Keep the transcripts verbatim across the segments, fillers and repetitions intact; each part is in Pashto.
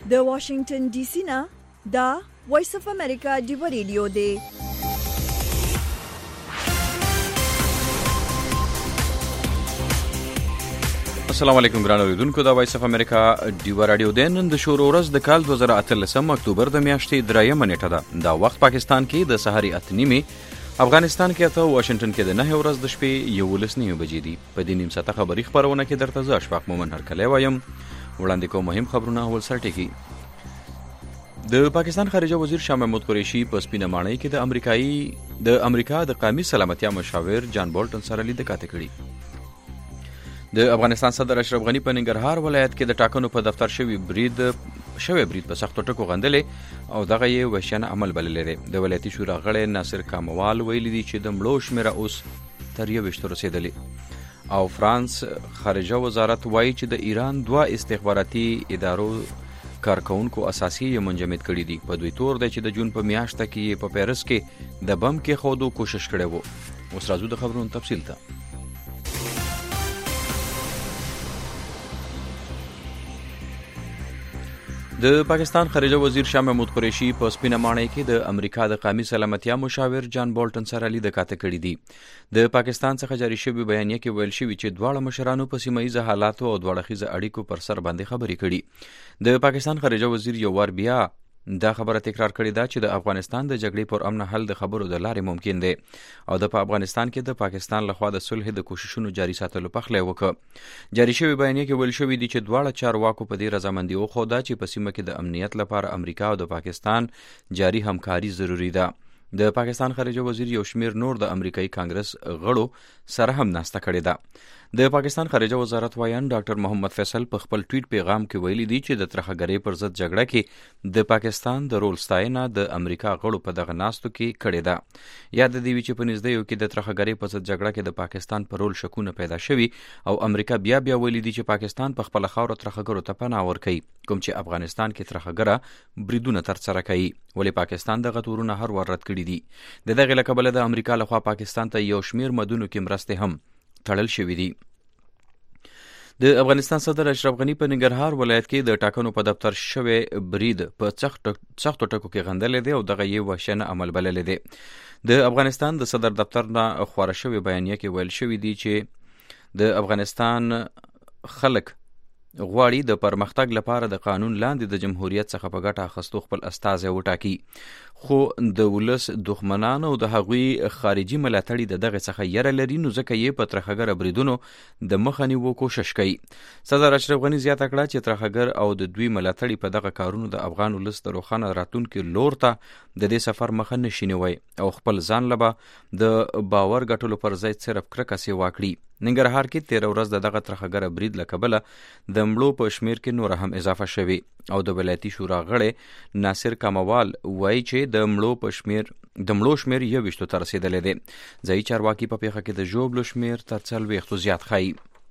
د واشنگټن ډي سي نه دا وایس اف امریکا دیو ریډیو دی. السلام علیکم ګران اوریدونکو، دا وایس اف امریکا دیو رادیو دی. نن د شروع ورځ د کال دوه زره اتلسم اکتوبر د میاشتې دریمه نیټه ده. دا وخت پاکستان کې د سحري اته نیمې، افغانستان کې اته، واشنگټن کې د نهه ورځ د شپې یولس نیمې بجې دي. په دې نیم ساعته خبري خبرونه کې درته زه اشفاق مومن هرکلی وایم. وړاندې کوم مهم خبرونه اول سر ټکي. د پاکستان خارجه وزیر شاه محمود قریشي په سپینه ماڼۍ کې د امریکایي د امریکا د قومي سلامتیا مشاور جان بولټن سره لیدکاته کړي. د افغانستان صدر اشرف غنی په ننګرهار ولایت کې د ټاکنو په دفتر شوی برید شوی برید په سختو ټکو غندلې او دغه یې وحشیانه عمل بللی دی. د ولایتي شورا غړی ناصر کاموال ویلي دي چې د مړو شمېره اوس تر یوویشتو رسېدلې. او فرانس خارجه وزارت وایي چې د ایران دوه استخباراتي ادارو کارکونکو اساسي یې منجمد کړي دي. په دوی تور دی چې د جون په میاشته کې په پیرس کې د بم کې خودو کوشش کړی وو. اوس راځو د خبرونو تفصیل ته. د پاکستان خارجه وزیر شاه محمود قریشي په سپینه ماڼۍ کې د امریکا د قومي سلامتیا مشاور جان بولټن سره لیدکاته کړي دي. د پاکستان څخه جاری شوی بیانیه کې ویل شوی چې دواړه مشرانو په سیمه ییزه حالاتو او دواړه خیزه اړیکو پر سر باندې خبرې کړي. د پاکستان خارجه وزیر یو وار بیا دا خبره تکرار کړې ده چې د افغانستان د جګړې پر امن حل د خبرو د لارې ممکن دی او د په افغانستان کې د پاکستان لخوا د صلح د کوششونو جاري ساتلو پخلی وکړه. جاری شوی بیانیه کې ویل شوی دي چې دواړه چارواکو په دې رضامندي وښوده چې په سیمه کې د امنیت لپاره امریکا او د پاکستان جاري همکاري ضروري ده. د پاکستان خارجه وزیر یو شمیر نور د امریکایي کانګرس غړو سره هم ناسته کړې ده. د پاکستان خارجه وزارت وایان ډاکټر محمد فیصل په خپل ټویټ پیغام کې ویلي دي چې د ترهګرۍ پر ضد جګړه کې د پاکستان د رول ستاینه د امریکا غړو په دغه ناستو کې کړې ده. یاد دی چې په نږدې کې د ترهګرۍ په ضد جګړه کې د پاکستان پر رول شکونه پیدا شوي او امریکا بیا بیا ویلي دي چې پاکستان په خپل خاور ترهګرو ته پناه ورکوي، کوم چې افغانستان کې ترهګره بریدونه ترسره کوي. ولې پاکستان دغه تورونه هر وار رد کړي دي. د دغه له کبله د امریکا لخوا پاکستان ته یو شمیر مدونو کې مرستې هم تړل شوې دي. د افغانستان صدر اشرف غنی په ننګرهار ولایت کې د ټاکنو په دفتر شوی برید په سختو ټکو کې غندلی دی او دغه یې وحشیانه عمل بللی دی. د افغانستان د صدر دفتر نه خواره شوی بیانیه کې ویل شوی دی چې د افغانستان خلک غواړي د پرمختګ لپاره د قانون لاندې د جمهوریت څخه په ګټه اخیستو خپل استازی وټاکي، خو د ولس دښمنان او د هغوی خارجي ملاتړي د دغه څخه یره لري، نو ځکه یې په ترهګره بریدونو د مخه نیولو کوشش کوي. صدر اشرف غنی زیاته کړه چې ترهګر او د دوی ملاتړي په دغه کارونو د افغان ولس د روښانه راتلونکي لور ته د دې سفر مخه نشي نیوی او خپل ځان لبه د باور ګټلو پر ځای صرف کرکه سیوا کړي. ننګرهار کې تیره ورځ د دغه ترهګره برید له کبله د مړو په شمیر کې نور هم اضافه شوي او د ولایتي شورا غړی ناصر کاموال وایي چې د مړو په شمیر د مړو شمیر یوویشتو ته رسېدلی دی. ځایي چارواکي په پیښه کې د ژوبلو شمیر تر څلوېښتو زیات ښایي.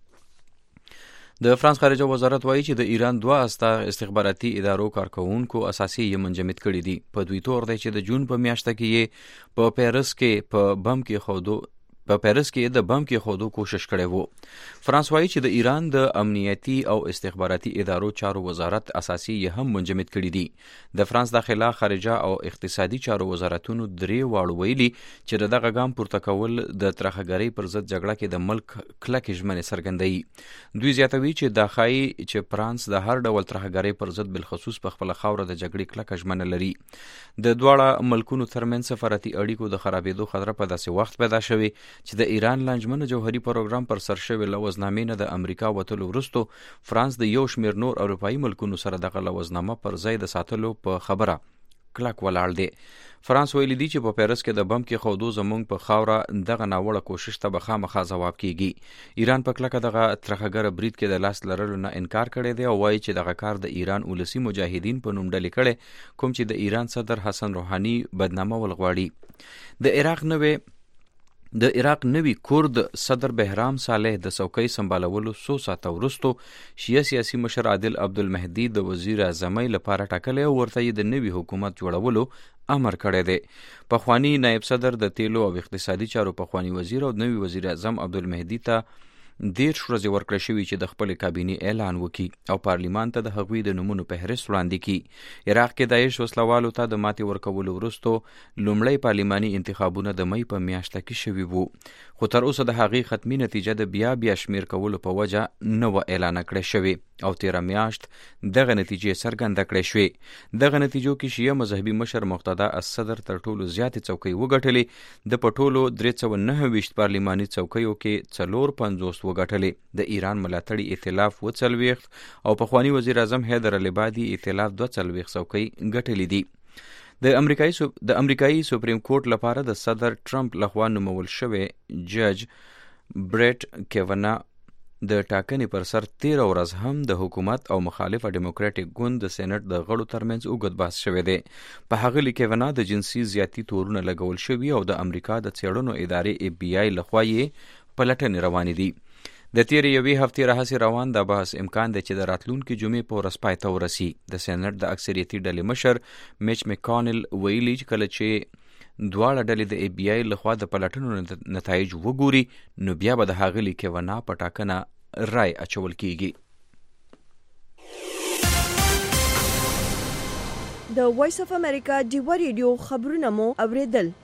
د فرانس خارجه وزارت وایي چې د ایران دوه استخباراتي ادارو کارکونکو اساسي یې منجمد کړي دي. په دوی تور دی چې د جون په میاشته کې یې په پیرس کې په بم کې خودو په پیرس کې د بم کې خودو کوشش کړی وو. فرانس وایي چې د ایران د امنیتي او استخباراتي ادارو چارو وزارت اساسي یې هم منجمد کړي دي. د فرانس داخله، خارجه او اقتصادي چارو وزارتونو درې واړو ویلي چې د دغه ګام پورته کول د ترهګرۍ پر ضد جګړه کې د ملک کلکې ژمنې څرګندوي. دوی زیاتوي چې دا ښایي چې فرانس د هر ډول ترهګرۍ پر ضد بالخصوص په خپله خاوره د جګړې کلکه ژمنه لري. د دواړه ملکونو ترمنځ سفارتي اړیکو د خرابېدو خطره په داسې وخت پیدا شوې چې د ایران لانجمنه جوهري پروګرام پر سر شوی لوزنامې نه د امریکا وتلو وروستو فرانس د یو شمیر نور اروپایي ملکونو سره دغه لوزنامه پر ځای د ساتلو په خبره کلک ولاړ دی. فرانس ویلي دي چې په پیرس کې د بم کې خودو زموږ په خاوره دغه ناوړه کوشش ته به خامخا ځواب کیږي. ایران په کلکه دغه ترهګره برید کې د لاس لرلو نه انکار کړی دی او وایي چې دغه کار د ایران ولسي مجاهدین په نوم ډلې کړی، کوم چې د ایران صدر حسن روحاني بدنامول غواړي. د عراق نوې د عراق نوي کورد صدر بهرام صالح د څوکۍ سمبالولو څو ساعته وروستو شیعه سیاسي مشر عادل عبدالمهدي د وزیر اعظمۍ لپاره ټاکلی او ورته یې د نوي حکومت جوړولو امر کړی دی. پخوانی نایب صدر د تیلو او اقتصادي چارو پخوانی وزیر او نوي وزیر اعظم عبدالمهدي ته دېرش ورځې ورکړې شوي چې د خپل کابینې اعلان وکړي او پارلیمان ته د هغوی د نومونو فهرست وړاندې کړي. عراق کې داعش وسلوالو ته د ماتې ورکولو وروسته لومړی پارلیماني انتخابونه د مۍ په میاشت کې شوي وو، خو تر اوسه د هغې ختمي نتیجه د بیا بیا شمیر کولو په وجه نه وه اعلان کړې شوې او تیره میاشت دغه نتیجې څرګنده کړې شوې. دغه نتیجو کې شیعه مذهبي مشر مقتدا الصدر تر ټولو زیاتې څوکۍ وګټلې. د په ټولو درې سوه نهه ویشت پارلیماني څوکیو کې څلور پنځوس وګټلې. د ایران ملاتړي ائتلاف اووه څلوېښت او پخواني وزیر اعظم حیدر العبادي ائتلاف دوه څلوېښت څوکۍ ګټلې دي. د امریکایي سو... د امریکایي سپریم کورټ لپاره د صدر ټرمپ لخوا نومول شوی جج بریټ کیونا د ټاکنې پر سر تیره ورځ هم د حکومت او مخالفه ډیموکراټیک ګوند د سینټ د غړو ترمنځ اوږد بحث شوی دی. په هغه لیک کیونا د جنسي زیاتی تورونه لګول شوي او د امریکا د څېړنو ادارې ای بی آی لخوا یې پلټنې روانې دي. د تیرې یوې هفتې راهیسې روان دا بحث امکان دی چې د راتلونکي جمعې په ورځ پای ته ورسي. د سینټ د اکثریتي ډلې مشر میچ میکانل ویلي چې کله چې دواړه ډلې د ای بی آی لخوا د پلټنو نتایج وګوري نو بیا به د هغې کیونا په ټاکنه رای اچول کیږي. د وایس اف امریکا ډیوا ریډیو خبرونه مو اوریدل.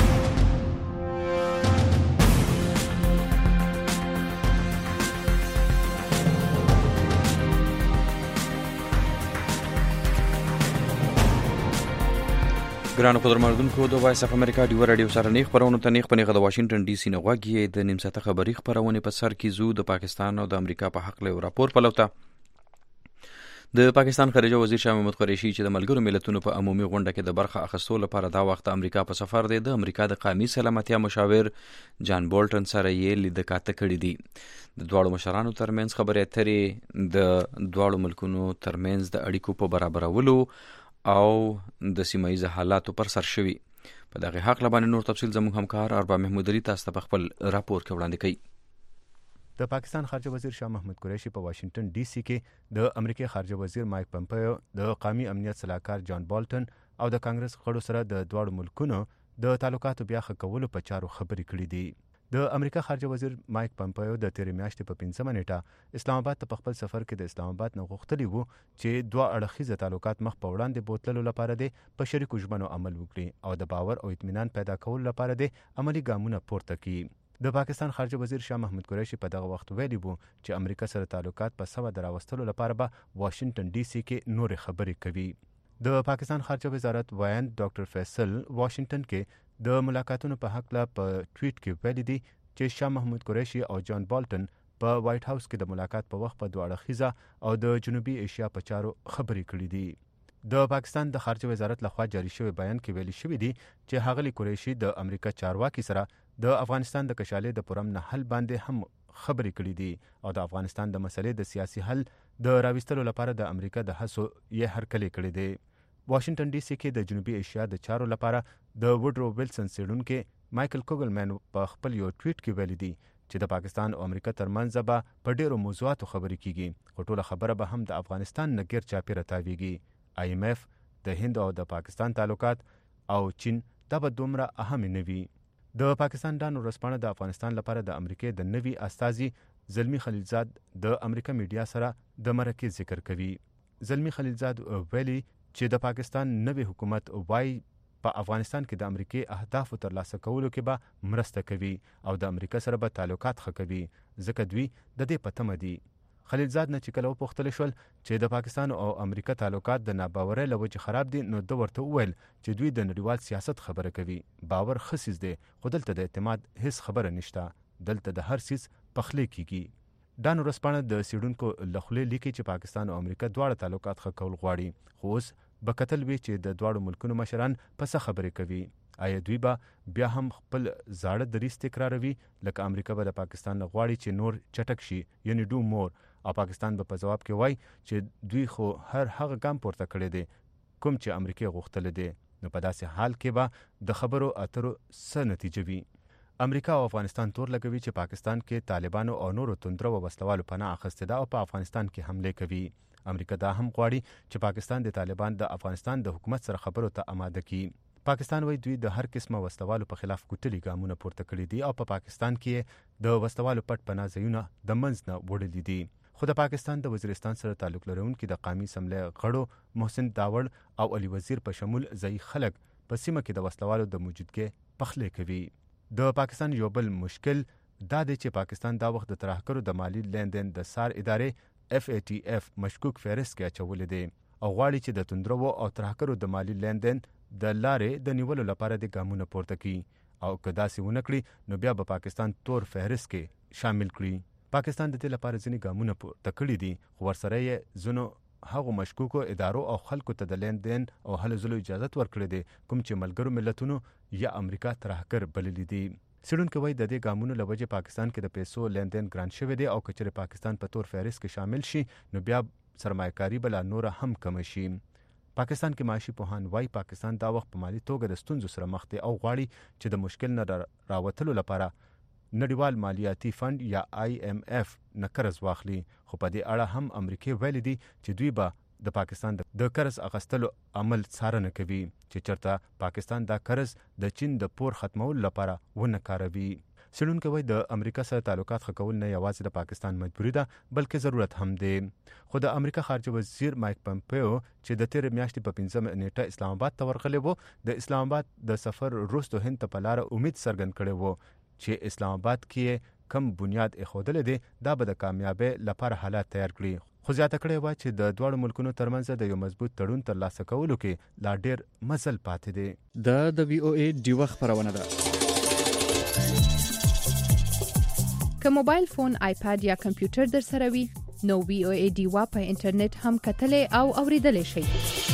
ګرانو قدرمنونکو د وایس اف امریکا ډیوا راډیو سره نیغ خپرونو ته نیغ په نیغه د واشنګټن ډي سي نه غوږ یې د نیم ساعته خبري خپرونې په سر کې زو د پاکستان او د امریکا په حق له راپور پلوته. د پاکستان خارجه وزیر شاه محمود قریشي چې د ملګرو ملتونو په عمومي غونډه کې د برخه اخیستو لپاره دا وخت امریکا په سفر دی، د امریکا د قومي سلامتیا مشاور جان بولټن سره یې لیدکاته کړې دي. د دواړو مشرانو ترمنځ خبرې اترې د دواړو ملکونو ترمنځ د اړیکو په برابرولو او د سیمایي حالاتو پر سر شوي. په دغه حق لبانې نور تفصیل زموږ همکار اربا محمود علي تاسو ته په خپل راپور کې وړاندې کوي. د پاکستان خارجه وزیر شاه محمود قریشي په واشنګټن ډي سي کې د امریکای خارجه وزیر مایک پمپیو، د قومي امنیت صلاحکار جان بولټن او د کانګرس غړو سره د دواړو ملکونو د تعلقاتو بیا ښه کولو په چارو خبرې کړې دي. د امریکا خارجه وزیر مایک پمپیو د تیرې میاشتې په پنځمه نیټه اسلام آباد ته په خپل سفر کې د اسلام آباد نه غوښتلي وو چې دوه اړخیزه تعلقات مخ په وړاندې بوتللو لپاره د په شریکو ژمنو عمل وکړي او د باور او اطمینان پیدا کولو لپاره د عملی ګامونه پورته کړي. د پاکستان خارجه وزیر شاه محمود قریشي په دغه وخت ویلي وو چې امریکا سره تعلقات په سمه دراوستلو لپاره به واشنګټن ډي سي کې نورې خبرې کوي. د پاکستان خارجه وزارت وایند ډاکټر فیصل واشنګټن کې د ملاقاتونو په حق لا په ټویټ کې ویلي دي چې شاه محمود قریشي او جان بولټن په وایټ هاوس کې د ملاقات په وخت په دوه اړخیزه او د جنوبي ایشیا په چارو خبرې کړې دي. د پاکستان د خارجه وزارت لخوا جاری شوی بیان کې ویلي شوی دی چې ښاغلي قریشي د امریکا چارواکي سره د افغانستان د کشالې د پرم نه حل باندې هم خبرې کړې دي او د افغانستان د مسلې د سیاسي حل د راوستلو لپاره د امریکا د هڅو یې هرکلی کړی دی. واشنګټن ډي سي کې د جنوبي ایشیا د چارو لپاره د وډرو ویلسن څېړونکي مایکل کوګلمن په خپل یو ټویټ کې ویلي دي چې د پاکستان او امریکا ترمنځ به په ډیرو موضوعاتو خبرې کیږي، خو ټوله خبره به هم د افغانستان نه غیر چاپیره تاویږي. آی ایم ایف، د هند او د پاکستان تعلقات او چین دا به دومره اهم نه وي. د پاکستان ډان ورځپاڼه د افغانستان لپاره د امریکا د نوي استازي زلمی خلیلزاد د امریکا میډیا سره د مرکه ذکر کوي. زلمی خلیلزاد ویلي چې د پاکستان نوي حکومت وای په افغانستان کې د امریکای اهدافو ترلاسه کولو کې به مرسته کوي او د امریکا سره به تعلقات ښه کوي ځکه دوی د دې په تمه دي. خلیلزاد نه چې کله وپوښتل شول چې د پاکستان او امریکا تعلقات د ناباورۍ له وجې خراب دي نو ده ورته وویل چې دوی د نړیوال سیاست خبره کوي. باور ښه څیز دی خو دلته د اعتماد هیڅ خبره نشته، دلته د هر څیز پخلی کیږي. ډان ورځپاڼه د څېړونکو له خولې لیکي چې پاکستان او امریکا دواړه تعلقات ښه کول غواړي، خو اوس به کتل وي چې د دواړو ملکونو مشران په څه خبرې کوي. آیا دوی به بیا هم خپل زاړه دریځ تکراروي لکه امریکا به د پاکستان نه غواړي چې نور چټک شي یعنی ډو مور، او پاکستان به په ځواب کې وایي چې دوی خو هر هغه ګام پورته کړی دی کوم چې امریکا غوښتلی دی. نو په داسې حال کې به د خبرو اترو څه نتیجه وي؟ امریکا او افغانستان تور لګوي چې پاکستان کې طالبانو او نورو توندرو او وسلوالو پناه اخیستې ده او په افغانستان کې حمله کوي. امریکا دا هم غواړي چې پاکستان د طالبان د افغانستان د حکومت سره خبرو ته آماده کړي. پاکستان وایي دوی د هر قسمه وسلوالو په خلاف کوټلي ګامونه پورته کړي دي او په پا پاکستان کې د وسلوالو پټ پناه ځایونه د منځ نه وړلي دي. خو د پاکستان د وزیرستان سره تعلق لرونکي د قومي اسمبلی غړو محسن داوړ او علي وزیر په شمول ځایي خلک په سیمه کې د وسلوالو د موجودګۍ پخلی کوي. د پاکستان یو بل مشکل دا دی چې پاکستان دا وخت د ترهګرو د مالی لیندین د سار ادارې اف ای ټي اف مشکوک فهرست کې اچولې دی او غواړي چې د توندرو او ترهګرو د مالی لیندین د لارې د نیولو لپاره د ګامونه پورته کړي او که داسې ونه کړي نو بیا به پاکستان تور فهرست کې شامل کړي. پاکستان د دې لپاره ځینې ګامونه پورته کړي دي خو ورسره یې ځینو هغو مشکوکو ادارو او خلکو ته د لیندین او هلو ځلو اجازت ورکړی دی کوم چې ملګرو ملتونو یا امریکا ترهګر بللي دي. څېړونکي وایي د دې ګامونو له وجې پاکستان کې د پیسو لیندین ګران شوی دی او که چېرې پاکستان په تور فهرست کې شامل شي نو بیا سرمایه‌کاري به لا نوره هم کمه شي. پاکستان کې معاشي پوهان وایي پاکستان دا وخت په مالي توګه د ستونزو سره مخ دی او غواړي چې د مشکل نه راوتلو لپاره نړیوال مالیاتي فند یا آی ایم ایف نه قرض واخلي. خو په دې اړه هم امریکای ویلي دي چې دوی به د پاکستان د قرض اخیستلو عمل څارنه کوي چې چېرته پاکستان دا قرض د چین د پور ختمولو لپاره ونه کاروي. څېړونکي وایي د امریکا سره تعلقات ښه کول نه یوازې د پاکستان مجبوري ده بلکې ضرورت هم دی. خو د امریکا خارجه وزیر مایک پمپیو چې د تېرې میاشتې په پنځمه نیټه اسلام آباد ته ورغلی و د اسلام آباد د سفر وروسته هند ته په لاره امید څرګند کړی و چې اسلام آباد کې کم بنیاد ایښودلی دی دا به د کامیابۍ لپاره حالات تیار کړي. خو زیاته کړې وه چې د دواړو ملکونو ترمنځ د یو مضبوط تړون ترلاسه کولو کې لا ډېر مزل پاتې دی. دا د وی او ای ډیوه خپرونه ده. که موبایل فون، آیپاد یا کمپیوټر در سره وي نو وی او ای ډیوه په انټرنیټ هم کتلی او اوریدلی شئ.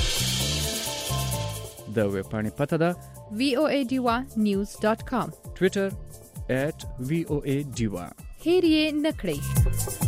د ویبپاڼې پته ده وی او ای ډیوه نیوز ډاټ کام. ټویټر ایٹ وی او ای ډیوه. هیر یې نه کړئ.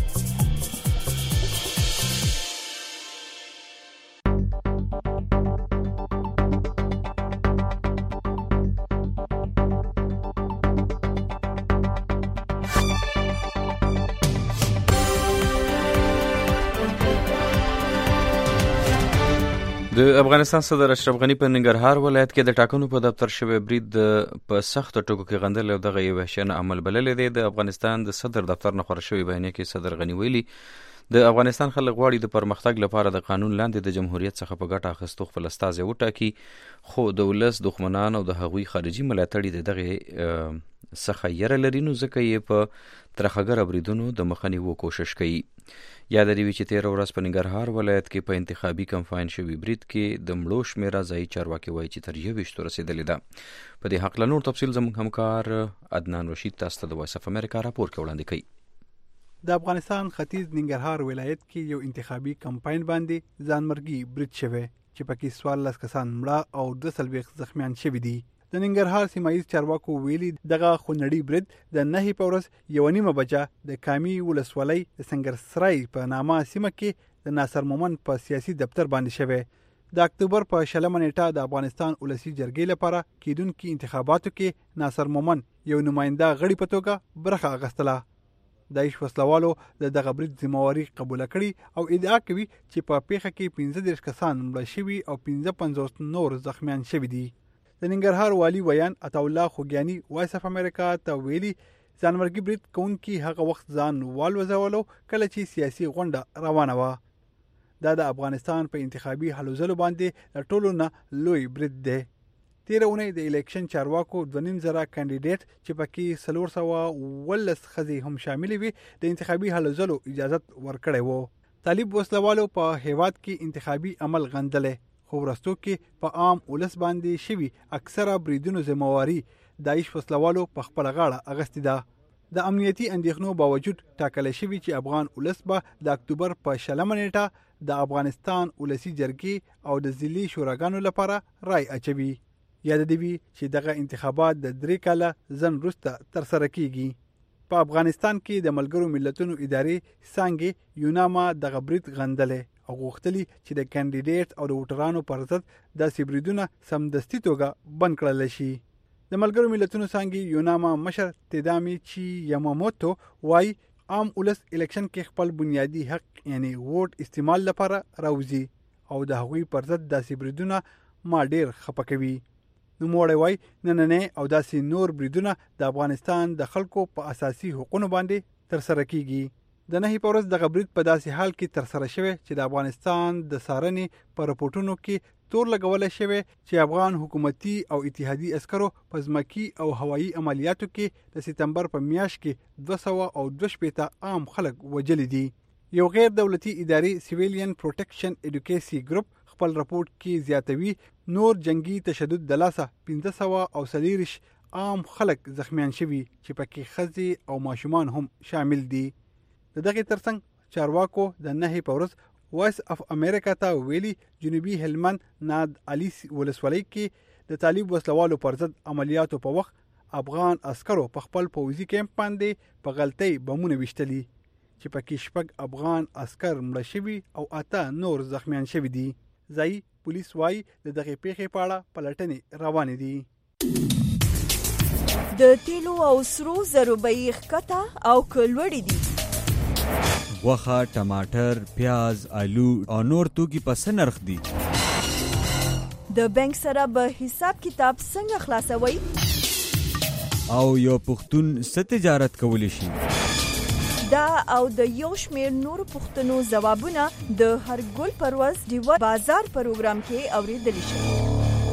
د افغانستان صدر اشرف غنی په ننګرهار ولایت کې د ټاکنو په دفتر شوی برید په سخت ټکو کې غندل او دغه یو وحشیانه عمل بللی دی. د افغانستان د صدر دفتر نه خپاره شوی بیانیه کې صدر غنی ویلي د افغانستان خلک غواړي د پرمختګ لپاره د قانون لاندې د جمهوریت څخه په ګټه اخیستو خپل استازی وټاکي خو د ولس دښمنان او د هغوی خارجي ملاتړي د دغه څخه یره لري نو ځکه یې په ترخګر بریدونو د مخه نیولو کوشش کوي. یاد دی چې تیره ورځ په ننګرهار ولایت کې په انتخابي کمپاین شوی برید کې د مړو شمیره ځایي چارواکي وایي چې تر یوویشتو رسېدلې ده. په دې هکله نور تفصیل زموږ همکار عدنان رشید تاسو ته د وایس اف امریکا راپور کې وړاندې کوي. د افغانستان ختیځ ننګرهار ولایت کې یو انتخابي کمپاین باندې ځانمرګي برید شوی چې پکې څوارلس کسان مړه او دوه څلوېښت زخمیان شوي دي. د ننګرهار سیمایي چارواکو ویلي دغه خونړي برید د نهې په ورځ یوه نیمه بجه د کامي ولسوالۍ د سنګرسرای په نامه سیمه کې د ناصر مومن په سیاسي دفتر باندې شوی. د اکتوبر په شلمه نیټه د افغانستان ولسي جرګې لپاره کیدونکي انتخاباتو کې ناصر مومن یو نماینده غړي په توګه برخه اخیستله. داعش وسلوالو د دغه برید ذمہواري قبوله کړي او ادعا کوي چې په پیښه کې پنځه دېرش کسان مړه شوي او پنځه پنځوس نور زخمیان شوي دي. د ننګرهار والي ویان عطاالله خوږیاني وایس اف امریکا ته ویلي ځانمرګي برید کوونکي هغه وخت ځان والوځولو کله چې سیاسي غونډه روانه وه. دا د افغانستان په انتخابي هلو ځلو باندې د ټولو نه لوی برید دی. تیره اونۍ د الیکشن چارواکو دوه نیم زره کاندیدیټ چې پکې څلور سوه اوولس ښځې هم شاملې وي د انتخابي هلو ځلو اجازت ورکړی و. طالب وسلوالو په هیواد کې انتخابي عمل غندلی خو وروستو کې په عام ولس باندې شوي اکثره بریدونو ذمہواري داعش وسلوالو په خپله غاړه اخیستې ده. د امنیتي اندېښنو باوجود ټاکلی شوي چې افغان ولس به د اکتوبر په شلمه نیټه د افغانستان ولسي جرګې او د ضلعي شوراګانو لپاره رای اچوي. یاد دی وي چې دغه انتخابات د درې کاله ځنډ وروسته ترسره کیږي. په افغانستان کې د ملګرو ملتونو ادارې څانګې یوناما دغه برید غندلی او غوښتلي چې د کاندیدیټ او د ووټرانو پر ضد داسې بریدونه سمدستي توګه بند کړلی شي. د ملګرو ملتونو څانګې یوناما مشر تدامي چی یاماموتو وایي عام ولس الیکشن کې خپل بنیادي حق یعنی ووټ استعمال لپاره راوځي او د هغوی پر ضد داسې بریدونه ما ډېر خفه کوي. نوموړی وایي نننی او داسې نور بریدونه د افغانستان د خلکو په اساسي حقوقو باندې ترسره کیږي. د نهي په ورځ دغه برید په داسې حال کې ترسره شوی چې د افغانستان د څارنې په رپورټونو کې تور لګولی شوی چې افغان حکومتي او اتحادي عسکرو په ځمکي او هوایي عملیاتو کې د سپتمبر په میاشت کې دوه سوه او دوه شپېته عام خلک وژلي دي. یو غیر دولتي ادارې سیویلین پروټیکشن ایډوکیسي ګروپ خپل رپورټ کې زیاتوي نور جنگي تشدد د لاسه پنځه سوه او څلېرویشت عام خلک زخمیان شوي چې پکې ښځې او ماشومان هم شامل دي. د دغې ترڅنګ چارواکو د نهي په ورځ وایس اف امریکا ته ویلي جنوبي هلمند ناد علي ولسوالۍ کې د طالب وسلوالو پر ضد عملیاتو په وخت افغان عسکرو په خپل پوځي کیمپ باندې په غلطۍ بمونه ویشتلي چې پکې شپږ افغان عسکر مړه شوي او اته نور زخمیان شوي دي. ځایي پولیس وایي د دغې پیښې په اړه پلټنې روانې دي. د تیلو او سرو زرو بیې ښکته او کلوړې دي. غوښه، ټماټر، پیاز، آلو او نور توکي په څه نرخ دي؟ د بانک سره به حساب کتاب څنګه خلاصوي؟ او یو پښتون څه تجارت کولی شي؟ دا او د یو شمېر نورو پوښتنو ځوابونه د هر ګل پر ورځ ډیوه بازار پروګرام کې اورېدلی شي.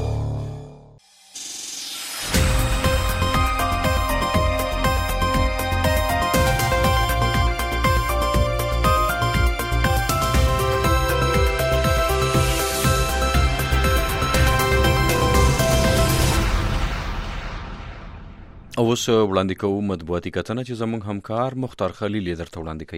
اوس وړاندې کوو مطبوعاتي کتنه چې زموږ همکار مختار خلیل یې درته وړاندې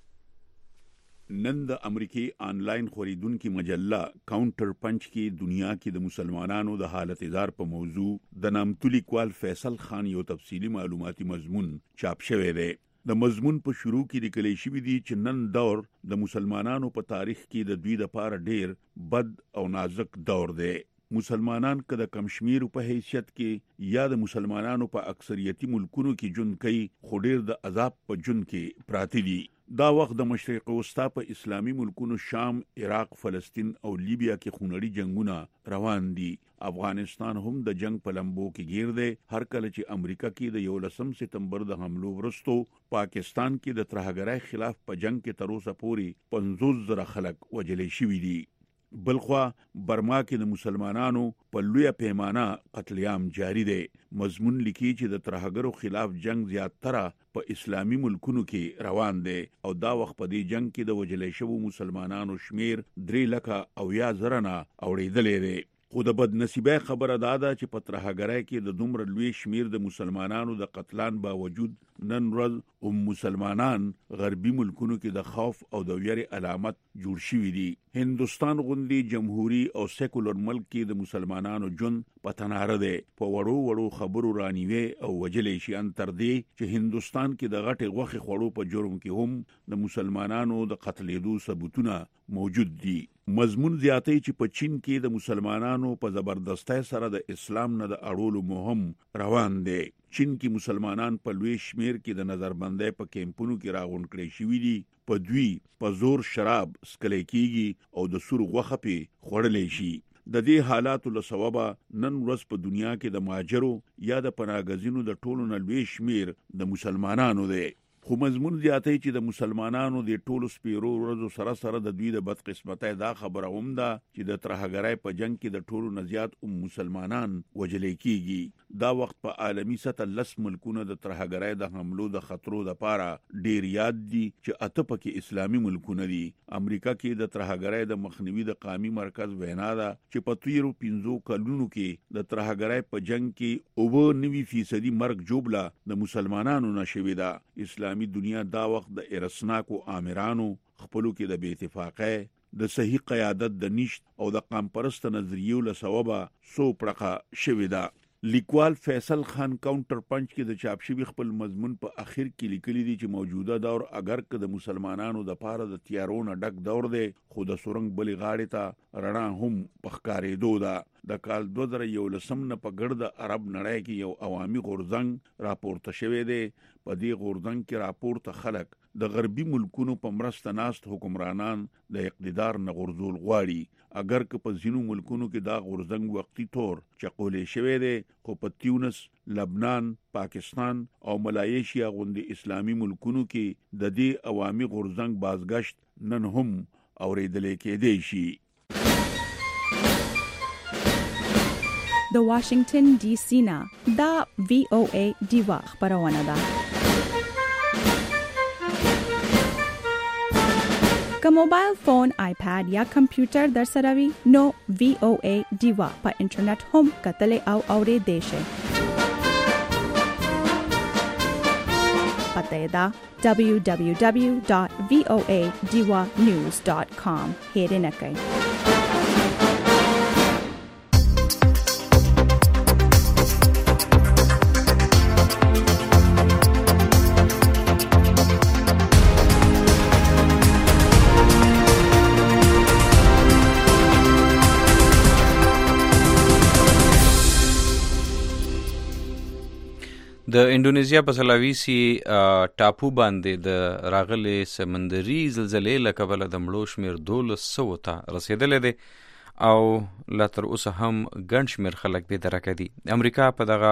کوي. نن د امریکې آنلاین خوریدونکي مجله کاونټر پنچ کې دنیا کې د مسلمانانو د حالت اظهار په موضوع د نامتو لیکوال فیصل خان یو تفصیلی معلوماتي مضمون چاپ شوی دی. د مضمون په شروع کې لیکل شوی دی چې نن دور د مسلمانانو په تاریخ کې د دوی لپاره ډیر بد او نازک دور دی. مسلمانان که د کم شمیر په حیثیت کې یا د مسلمانانو په اکثریتي ملکونو کې ژوند کوي خو ډیر د عذاب په ژوند کې پراته دي. دا وخت د مشرق وسطا په اسلامي ملکونو شام، عراق، فلسطین او لیبیا کې خونړي جنگونه روان دي. افغانستان هم د جنگ په لمبو کې گیر دی. هر کله چې امریکا کې د یولسم سپتمبر د حملو وروسته پاکستان کې د ترهګرۍ خلاف په جنگ کې تر اوسه پورې پنځوس زره خلک وژل شوي دي. بلخوا برما کې د مسلمانانو په لویه پیمانه قتل عام جاری دی. مضمون لیکي چې د ترهګرو خلاف جنگ زیاتره په اسلامي ملکونو کې روان دی او دا وخت په دې جنگ کې د وژل شوو مسلمانانو شمیر درې لکه او یا زره نه اوریدلې دی. خو د بدنصیبۍ خبره دا ده چې په ترهګرۍ کې د دومره لوی شمیر د مسلمانانو د قتلان باوجود نن ورځ هم مسلمانان غربي ملکونو کې د خوف او د ویرې علامت جوړ شوي دي. هندوستان غوندي جمهوری او سیکولر ملک کې د مسلمانانو ژوند په تناره دی. په وړو وړو خبرو رانیوي او وجلې شي ان تر دې چې هندوستان کې د غټې غوښې خوړو په جرم کې هم د مسلمانانو د قتلېدو ثبوتونه موجود دي. مضمون زیاتې چې په چین کې د مسلمانانو په زبردستۍ سره د اسلام نه د اړولو مهم روان دی. چین کې مسلمانان په لوی شمیر کې د نظربندۍ په کیمپونو کې راغونډ کړي شوي دي. په دوی په زور شراب سکلی کیږي او د سور غوښه پې خوړلی شي. د دې حالاتو له سببه نن ورځ په دنیا کې د مهاجرو یا د پناهګزینو د ټولو نه لوی شمیر د مسلمانانو دی. خو مضمون زیاتې چې د مسلمانانو د ټولو سپیرو ورځو سره سره د دوی د بدقسمتۍ دا خبره هم ده چې د ترهګرۍ په جنگ کې د ټولو نه زیات ام مسلمانان وژلې کیږي. دا وخت په عالمي سطح لس ملکونه د ترهګرۍ د حملو د خطرو لپاره ډیر یاد دي چې اته پکې اسلامي ملکونه دي. امریکا کې د ترهګرۍ د مخنیوي د قومي مرکز وینا ده چې په تیرو پنځو کلونو کې د ترهګرۍ په جنگ کې اوه نوي فیصدي مرګ جوړه د مسلمانانو نشوي ده. اسلامي دنیا دا وخت د ارسناکو آمرانو خپلو کې د بې اتفاقۍ د صحیح قیادت د نشت او د قام پرست نظریو له سببه سو پړقه شوې ده. لیکوال فیصل خان کاونټر پنچ کې د چاپ شوي خپل مضمون په اخر کې لیکلي دي چې موجوده دور اگر که د مسلمانانو د پاره د تیارو نه ډک دور دی خو د سورنګ بلې غاړې ته رڼا هم په ښکارېدو ده. د کال دوه زره یولسم نه په ګرد عرب نړۍ کې یو عوامي غورځنګ راپورته شوی دی. په دې غورځنګ کې راپورته خلک د غربي ملکونو په مرسته ناست حکمرانان د اقتدار نه غورځول غواړي، اگر که په ځینو ملکونو کې دا غورځنګ وقتی طور چقولې شوی دی، خو په تیونس، لبنان، پاکستان او ملایشیا غوندې اسلامي ملکونو کې د دې عوامي غورځنګ بازگشت نن هم اوریدل کېدی شي. د واشنگټن ډي سي نه دا وی او ای دیوا خبرونه ده. که موبایل فون، آیپاد یا کمپیوټر در سره وي نو وی او ای دیوا په انټرنیټ هم کتلې او اورېدې شئ. پته یې ده دبلیو دبلیو دبلیو ډاټ وی او ای دیوا نیوز ډاټ کام. هیرې نه کوئ. د انډونیزیا په سلاویسی ټاپو باندې د راغلې سمندري زلزلې له کبله د مړو شمېر دولس سوو ته رسېدلی دی او لا تر اوسه هم ګڼ شمېر خلک بې درکه دي. امریکا په دغه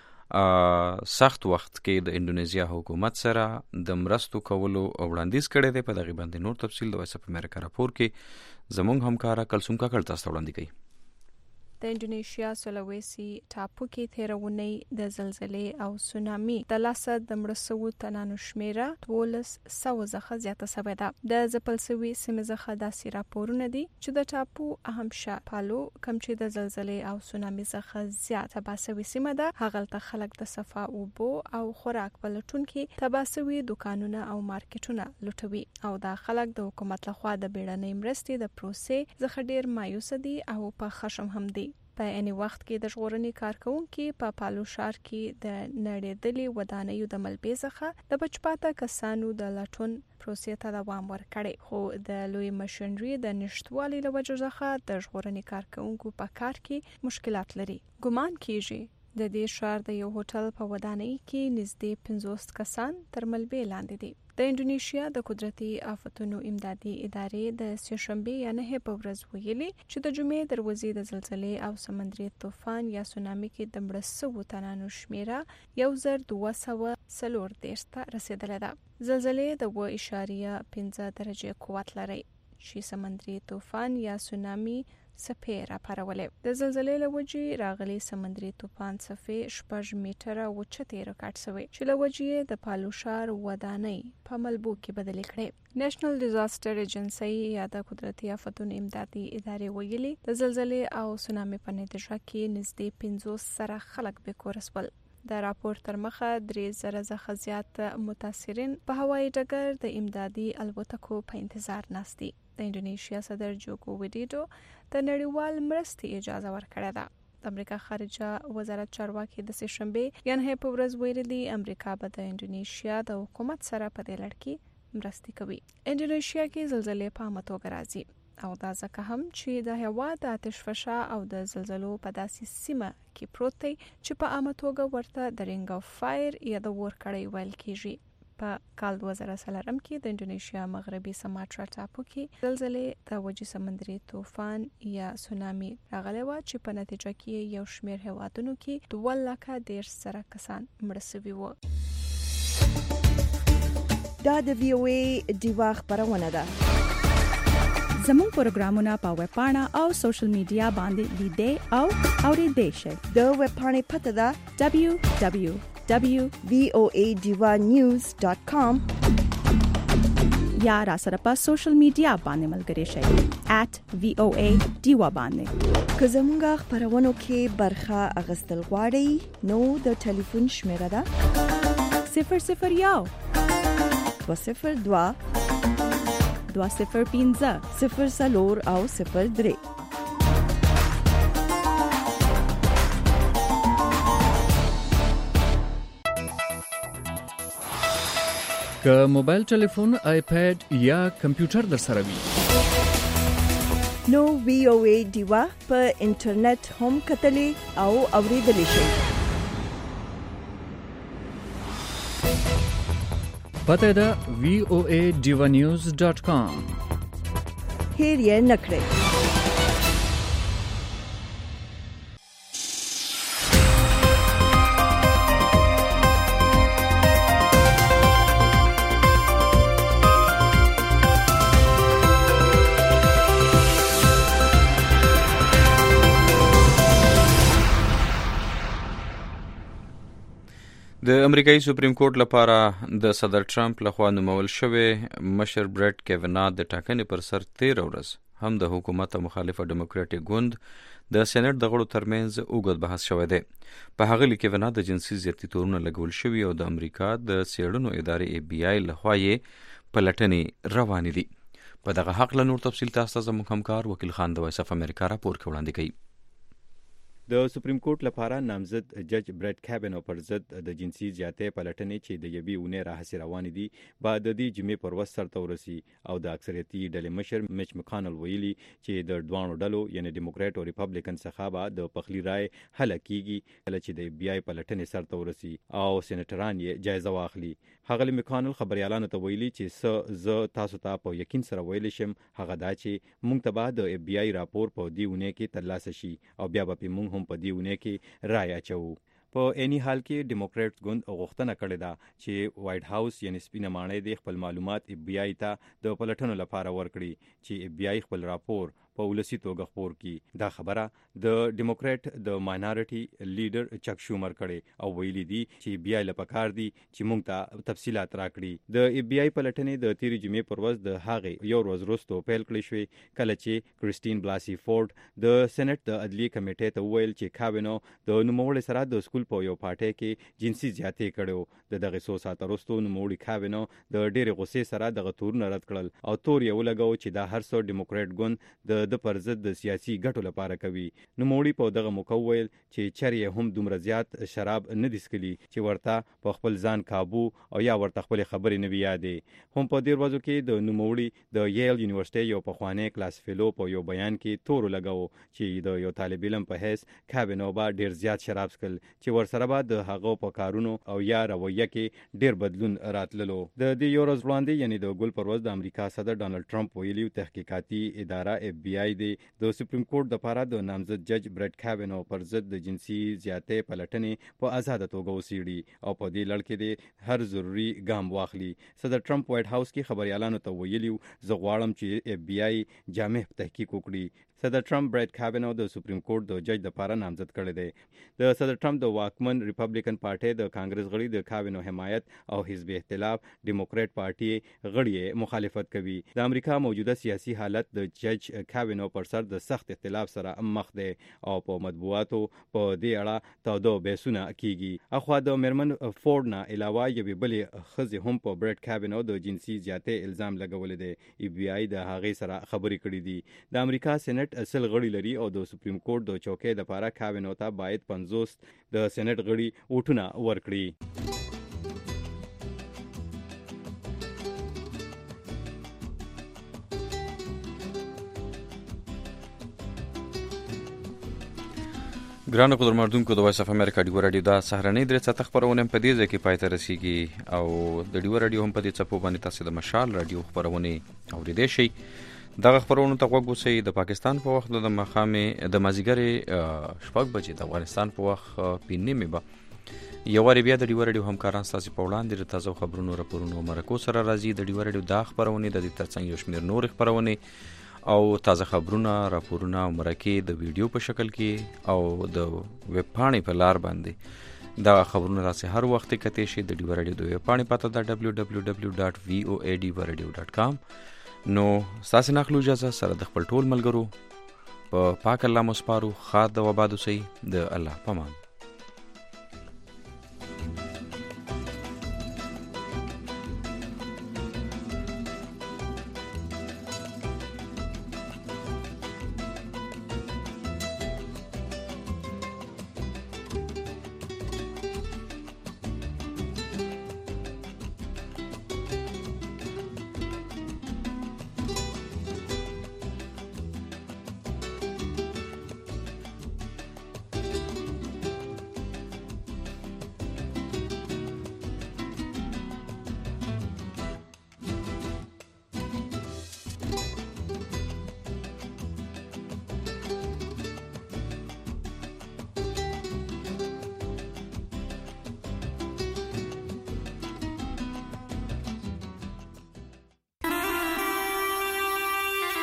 سخت وخت کې د انډونیزیا حکومت سره د مرستو کولو وړاندیز کړی دی. په دغې باندې نور تفصیل د وایس اف امریکا راپور کې زموږ همکاره کلثوم کاکړ تاسو ته وړاندې کوي. د انډونیشیا سلاویسی ټاپو کې تېره اونۍ د زلزلې او سونامي د لاسه د مړه سوو تنانو شمیره دولس سوه څخه زیاته شوې ده. د ځپل سوي سیمې څخه داسې راپورونه دي چې د ټاپو اهم شه پالو کوم چې د زلزلې او سونامي څخه زیات تباه سوي سیمه ده، هغلته خلک د صفا اوبو او خوراک پلټونکي تباه سوي دکانونه او مارکیټونه لوټوي او دا خلک د حکومت لخوا د بیړنۍ مرستې د پروسې څخه ډیر مایوسه دي او په خشم هم دي. په اني وخت کې د ژغورنې کارکونکو په پالو ښار کې د نړېدلې ودانیو د ملبې څخه د بچپاته کسانو د لټون پروسې ته دوام ورکړي، خو د لوی ماشينري د نشټوالي له وجې څخه د ژغورنې کارکونکو په کار کې مشکلات لري. ګومان کیږي د دې ښار د یو هوټل په ودانۍ کې نږدې پنځوس کسان تر ملبې لاندې دي. د انډونیشیا د قدرتي آفتونو امدادي ادارې د سهشنبې یا نه په ورځ ویلي چې د جمعې دروازې د زلزلې او سمندري طوفان یا سونامي کې د مړه سوو تنانو شمیره یو زر دوه سوه څلور دېرش ته رسېدلې ده. زلزلې د اوه اعشاریه پنځه درجې قوت لري چې سمندري طوفان یا سونامي څپې راپارولې. د زلزلې له وجې راغلي سمندري طوفان څپې شپږ میټره اوچتې ریکارډ شوې چې له وجې د پالو ښار ودانۍ په ملبو کې بدلې کړې. نېشنل ډیزاستر ایجنسي یا د قدرتي آفتونو امدادي ادارې ویلي د زلزلې او سونامي په نتیجه کې نږدې پنځوس زره خلک بې کوره شول. د راپور تر مخه درې زره څخه زیات متاثرین په هوایي ډګر د امدادي الوتکو په انتظار ناست دي. د انډونیشیا صدر جوکو ویډیډو د نړیوال مرستې اجازه ورکړه ده. د امریکا خارجه وزارت چارواکي د سهشنبې یا نه په ورځ ویلي امریکا به د انډونیشیا د حکومت سره په دې لړ کې مرستې کوي. انډونیشیا کې زلزلې په عامه توګه راځي او دا ځکه هم چې د هوا د آتش فشا او د زلزلو په داسې سیمه کې پروت دی چې په عامه توګه ورته د رینګ اف فایر یا د اور کړۍ ویل کیږي. په کال دوه زره څلورم کې د انډونیشیا مغربي سماترا ټاپو کې زلزلې د وجې سمندري طوفان یا سونامي راغلی و چې په نتیجه کې یو شمېر هیوادونو کې دوه لکه دېرش زره کسان مړه شوي وو. دا د وی او ای دیوا خبرونه ده. زموږ پروګرامونه په ویب پاڼه او سوشل میډیا باندې لیدئ او اورېدئ شئ. د ویب پاڼې پته ده دبلیو دبلیو دبلیو وی او ای دیوا نیوز ډاټ کام یا را سره په سوشل میډیا باندې ملګری شئ ایٹ وی او ای دیوا باندې. که زموږ خبرونو کې برخه اخیستل غواړئ نو د ټلیفون شمیره ده صفر صفر یو دوه صفر دوه دوه صفر پنځه صفر څلور او صفر درې. که موبایل ټلیفون، آیپاد یا کمپیوټر در سره وي نو وی او ای ډیوا په انټرنیټ هم کتلې او اوریدلې شئ. پته ده وی او ای ډیوا نیوز ډاٹ کام. هیر یې نکړئ. د امریکایي سپریم کورټ لپاره د صدر ټرمپ لخوا نومول شوی مشر برټ کیونا د ټاکنې پر سر تیر ورځ هم د حکومت او مخالفه ډیموکراټیک ګوند د سېنات د غړو ترمنځ اوږد بحث شوی دی. په هغه لیک کیونا د جنسي زیاتي تورونه لګول شوي او د امریکا د څېړنو ادارې ای بی آی لخوا یې پلټنې روانې دي. په دغه حق له نور تفصیل تاسو ته زموږ همکار وکیل خان د وایس اف امریکا راپور کې وړاندې کوي. د سپریم کورټ لپاره نامزد جج برټ کیونا پر ضد د جنسي زیاتې پلټنې چې د یوې اونۍ راهیسې روانې دي بعد د دې جمعې پر ورځ سرته ورسي او د اکثریتي ډلې مشر میچ مکانل ویلي چې د دوانو ډلو یعنی ډیموکرات او ریپبلیکن څخه به د پخلی رائے حل کیږي کله چې د بی آی پلټنې سرته ورسي او سېنیټران یې جایزه واخلي. هغه مکانل خبريالانو ته ویلي چې س ز تاسو ته په یقین سره ویل شم هغه دا چې موږ ته به د بی آی راپور په دې اونۍ کې ترلاسه شي او بیا به موږ هم په دې اونۍ کې رائے اچو. په اني حال کې ډیموکرات ګوند غوښتنه کړې ده چې وایټ هاوس یعنی سپینه ماڼۍ د خپل معلومات ای بی آی ته د پلټنو لپاره ورکړي چې ای بی آی خپل راپور په ولسی توګه خپور کی. دا خبره د ډیموکرات د ماینورټي لیډر چک شومر کړي او ویلي دي چې بی آی لپاره دي چې موږ ته تفصيلات راکړي. د ای بی آی پلټنې د تیری جمعې پر ورځ د هغې یو ورځ وروسته پیل کړې شوې کله چې کریسټین بلاسي فورډ د سېنات د عدلي کمیټې ته ویل چې کاوینو د نوموړي سره د سکول په یو پټه کې جنسي زیاتې کړو. د دغه څو ساعت وروسته نوموړي کاوینو د ډېرې غوسې سره دغه تورونه رد کړل او تور یې ولګاو چې دا هر څو ډیموکرات ګوند د د پر ضد د سیاسي ګټو لپاره کوي. نوموړي په دغه موقع ویل چې چرې هم دومره زیات شراب نه دي څښلي چې ورته په خپل ځان قابو او یا ورته خپل خبرې نه وي یادې. هم په دې ورځو کې د نوموړي د ییل یونیورسيټي یو پخوانی کلاس فیلو په یو بیان کې تور لګاو چې د یو طالب علم په حیث کاوینو با ډیر زیات شراب څښل چې ورسره به د هغه په کارونو او یا رویه کې ډیر بدلون راتللو. د دې یو ورځ وړاندې یعنی د ګل پر ورځ د امریکا صدر ډانلډ ټرمپ ویلي تحقیقاتي اداره ای بی آی دی د سپریم کورټ د لپاره د نامزد جج برټ کیونا پر ضد د جنسي زیاتې پلټنې په آزاد توګه وسیړي او په دې لړ کې د هر ضروري ګام واخلي. صدر ټرمپ وایټ هاوس کې خبريالانو ته ویلي زه غواړم چې ای بی آی جامع تحقیق وکړي. صدر ټرمپ برټ کیونا د سپریم کورټ د جج لپاره نامزد کړی دی. د صدر ټرمپ د واکمن ریپبلیکن پارټي د کانګرس غړي د کاوینو حمایت او حزب اختلاف ډیموکرات پارټي غړي مخالفت کوي. د امریکا موجوده سیاسي حالت د جج کاوینو پر سر د سخت اختلاف سره مخ دی او په مطبوعاتو په دې اړه تاوده بحثونه کیږي. اخوا د میرمن فورډ نه علاوه یوې بلې ښځې هم په برټ کیونا د جنسي زیاتې الزام لګولې دی. ای بی آی د هغې سره خبرې کړې دي. د امریکا سېنات اصل غړي لري او د سپریم کورټ د چوکۍ لپاره کاوینو ته باید پنځوس د سېنات غړي ووټونه ورکړي. ګرانو قدرمنونکو د وایس اف امریکا ډیو رادیو دا سهارنۍ درې ساعته خبرونه په دې ځای کې پای ته رسیږي او د ډیو رادیو هم په دې څپو باندې تاسو د مشال رادیو خبرونه اوریدئ شئ. دغه خبرونه ته غوږ وسی د پاکستان په وخت د مخامه د مازیګر شپږ بجې د افغانستان په وخت پینځمه به یو وری بیا د ډیو رادیو همکاران تاسو په وړاندې د تازه خبرونو راپورونو مرکو سره راځي. د ډیو رادیو د خبرونه د دې ترڅنګ یو شمېر نور خبرونه او تازه خبرونه راپورونه او مرکې د ویډیو په شکل کې او د ویب پاڼې په لار باندې دا خبرونه تاسو هر وخت کته شي. د ډیو رادیو د ویب پاڼې پته دا دبلیو دبلیو دبلیو ډاټ وی او ای ډی رادیو ډاټ کام. نو تاسو نه خلو اجازه سره د خپل ټول ملګرو په پاک الله مو سپارو. خاد او آباد اوسئ. د الله پامان.